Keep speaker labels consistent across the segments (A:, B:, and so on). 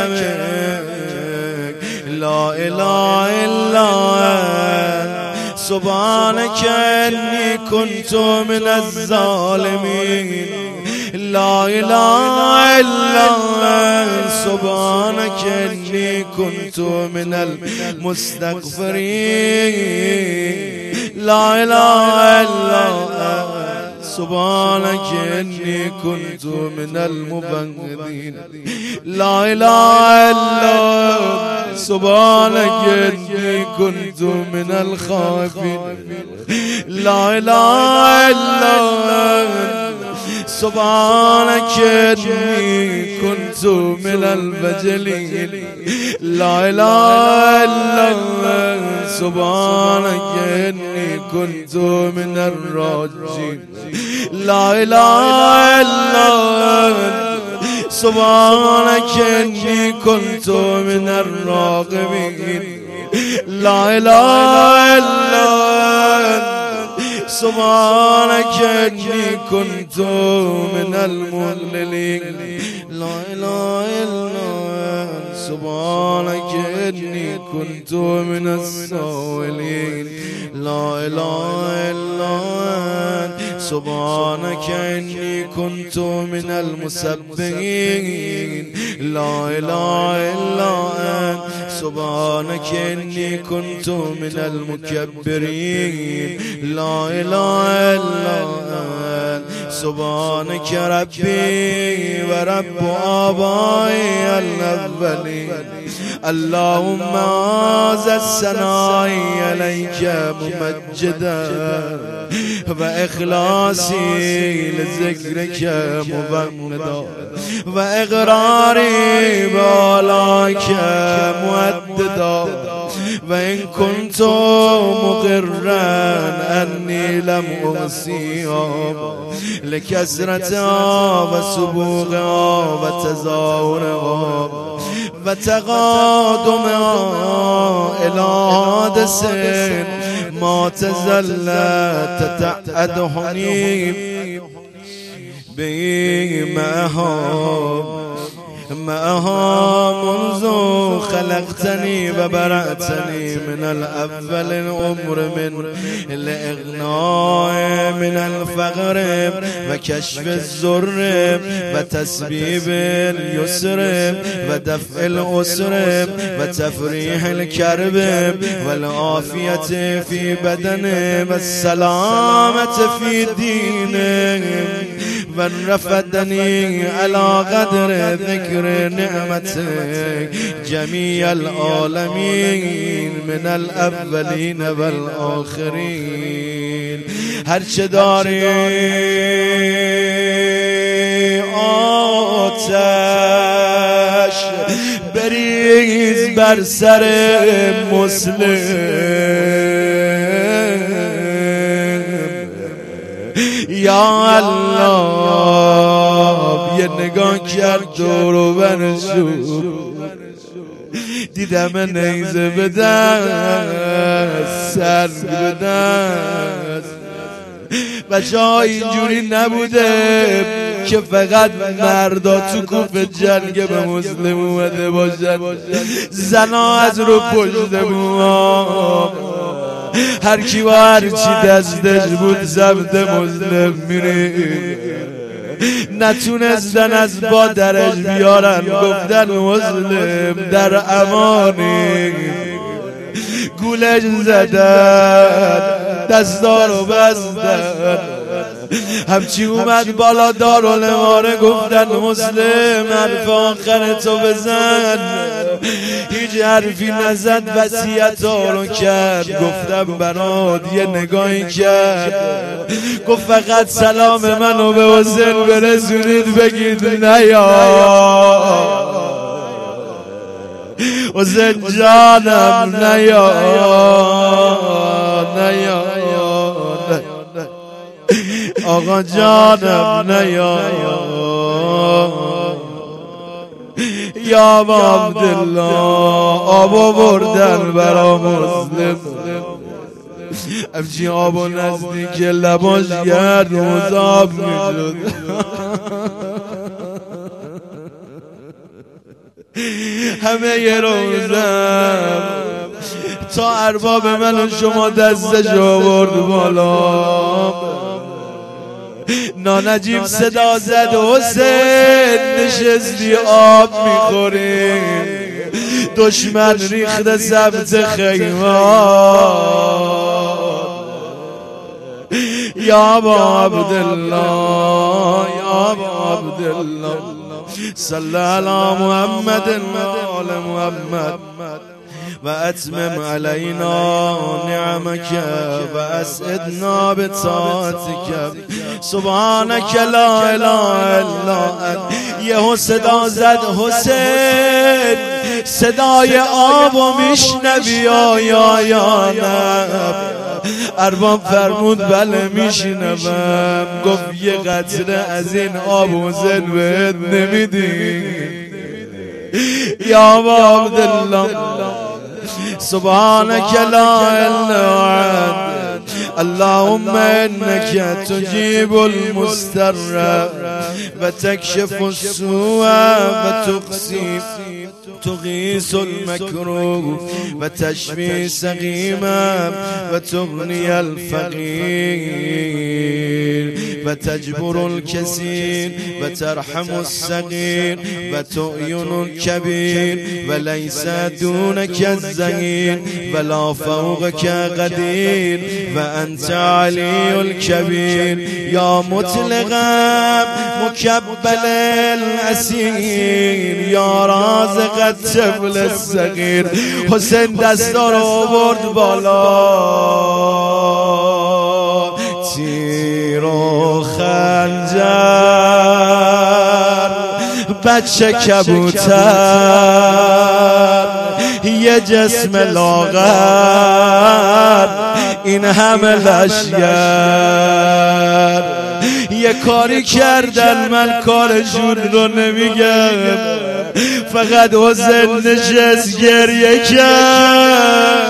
A: لا اله الا انت سبحانك اني كنت من الظالمين لا اله الا انت سبحانك اني كنت من المستغفرين لا اله الا انت سبحانك إني كنت من المبغضين لا إله إلا أنت سبحانك إني كنت من الخائفين لا إله إلا أنت سبحانك إني كنت من البجلين لا إله إلا أنت سبحانك إني كنت من الراجين لا إله إلا أنت سبحانك إني كنت من الراغبين لا إله إلا أنت سبحانك إني كنت من المضللين لا إله إلا أنت سبحانك إني كنت من السائلين لا إله إلا أنت سبحانك إني كنت من المسبحين لا إله إلا أنت سبحانك إني كنت من المكبرين لا إله إلا أنت سبحانك ربي ورب آبائي الأولين اللهم هذا الثناء عليك ممجدا وإخلاصي لذكرك مبمدا وإقراري بآلائك مؤددا وإن كنت مقرا أني لم أحصيها لكثرتها وسبوغها وتظاهرها وتقادمها إلى حادث ما تزل تتعدهني به معها منذ خلقتني وبرأتني من الأول الأمر من الإغناء من الفقر وكشف الزر وتسبيب اليسر ودفع الأسر وتفريح الكرب والعافية في بدن والسلامة في دين من رفدني على قدر ذكر نعمتك جميع العالمين من الأولين والآخرين هرچه داری آتش بریز بر سر مسلم یا الله یه نگاه کرد دور و برشو دیدم نیزه به دست سرگ به دست بچه ها اینجوری نبوده که فقط مردا تو کوف جنگ به مسلم اومده باشن زنا از رو پشت بوها هر کی با هر چی دستش بود زبط مسلم میره نتونستن از با درش بیارن گفتن مسلم در امانی گولش زدن دستارو بستن همچی اومد بالا دارالماره گفتن مسلم حرف آخر تو بزن هیچ حرفی نزد وصیت ها رو کرد گفتم برات یه نگاهی کرد گفت فقط سلام منو به حسین برسونید بگید نیا حسین جانم نیا نیا آقا جانم نیا یا عبدالله آبا بردن برا مسلم همچین آبا نزدیک لباش گرد مذاب میشد همه ی روزم تا ارباب من و شما دستش آورد بالا. نانجیب صدا زد حسین نشستی آب میخوریم، دشمن ریخته سمت خیمات. یا ابا عبدالله یا ابا عبدالله صلی علی محمد و آل محمد و اتمم علینا نعمك و اسعدنا بطاعتك سبحانك لا اله الا انت. یهو صدا زد حسین صدای آبو میشنوی یا نه؟ ارباب فرمود بله میشنوم. گفت یه قطره از این آب حسین بهت نمیدی؟ یا ابا عبدالله سبحانك لا اله الا انت اللهم انك تجيب المضطر وتكشف السوء وتغيث المكروه وتشفي سقيما وتغني الفقير وتجبر الكثير وترحم الصغير وتؤين الكبير وليس دونك الزهير ولا فوقك قدير وأنت علي الكبير. يا مطلقا مكبل الأسير يا رازق الطفل الصغير. حسین دستا رو آورد بالا، تیر و خنجر بچه کبوتر یه جسم لاغر این همه لشگر. یه کاری کردن من کارشون رو نمیگم، فقط حسین نشست گریه کرد.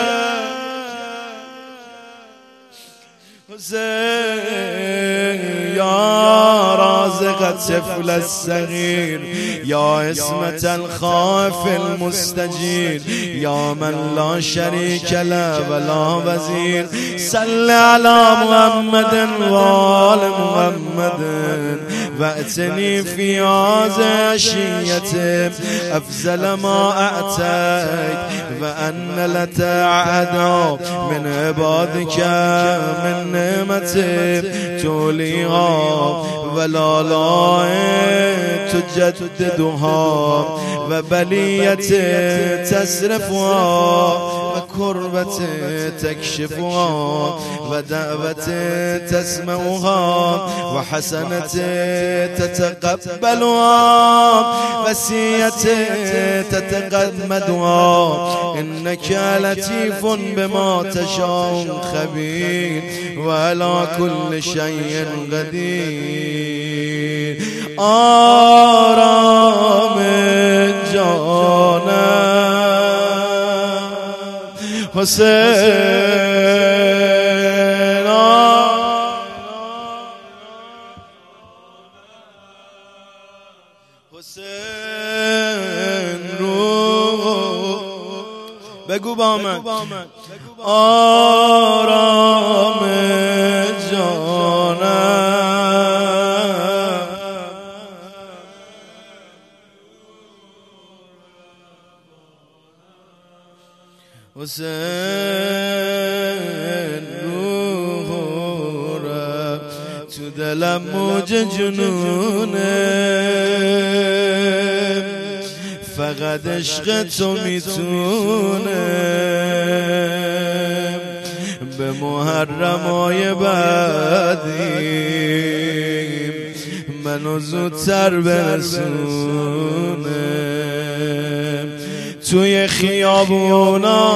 A: حسین یا رازق الطفل الصغير یا اسمت الخائف المستجير یا من لا شريك له ولا وزير. صل على محمد وآل محمد واتني في هذه عشية افضل ما اعطيت وان لتعدا من عبادك من نعمة توليها ولا لا تجددها وبلية تصرفها وكربة تكشفها ودعوة تسمعها وحسنة تتقبلها وسيئة تتقمدها إنك لطيف بما تشاء خبير وعلى كل شيء قدير. آرام جانم حسین، حسین رو بگو با من. آرام جانم حسین روح تو دلم موج جنونه، فقط عشق تو میتونه به محرمای بعدی منو زودتر برسونه. توی خیابونا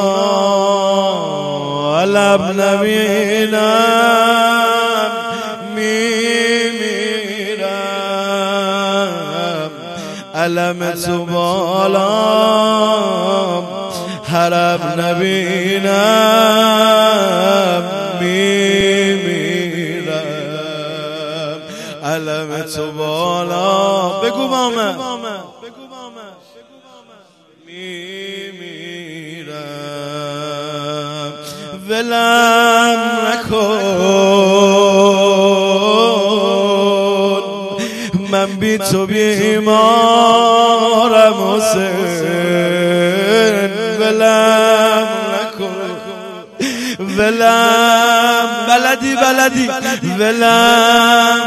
A: علم نبینم میمیرم، علم تو بالام حرم نبینم میمیرم، علم تو بالام. بگو با من. میمیرم ولم نکن من بی تو بیمارم حسین ولم نکن ولم بلدی ولم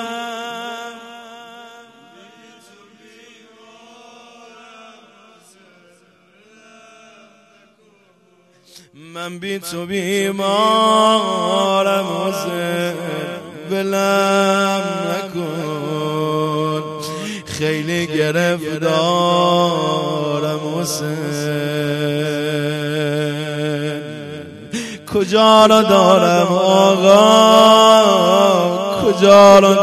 A: من بی تو بیمارم حسین ولم نکن خیلی گرفتارم حسین کجا رو دارم آقا کجا رو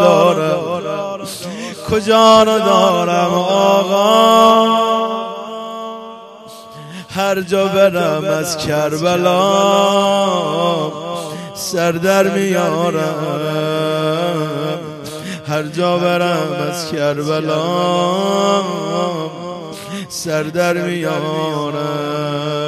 A: دارم آقا هر جا برم از کربلا سر در میارم هر جا برم از کربلا سر در میارم